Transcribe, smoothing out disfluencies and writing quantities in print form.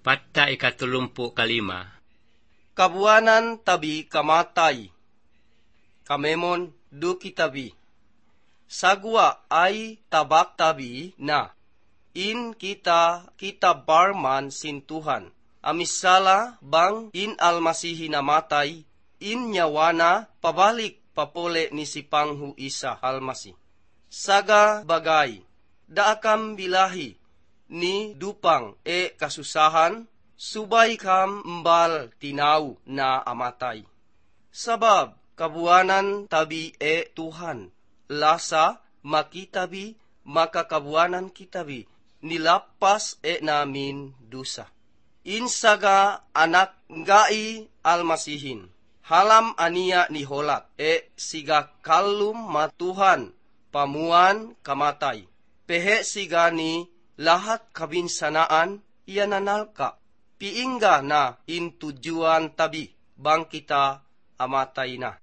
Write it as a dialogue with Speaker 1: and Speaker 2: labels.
Speaker 1: Patta 35.
Speaker 2: Kabuanan tabi kamatay. Kamemon duki tabi. Sagwa ay tabak tabi na. In kita barman sintuhan. Amisala bang in almasihi namatay, in nyawana pabalik papole ni sipanghu isa almasi. Saga bagay, daakam bilahi, ni dupang kasusahan, subay kam mbal tinaw na amatay. Sabab, kabuanan tabi Tuhan, lasa makitabi, makakabuanan kitabi, nilapas namin dusa. Insaga anak ngai almasihin, halam ania ni holat, siga kalum matuhan, pamuan kamatay. Pehe siga ni lahat kabinsanaan, iyananalka, piingga na intujuan tabi, bang kita amatay na.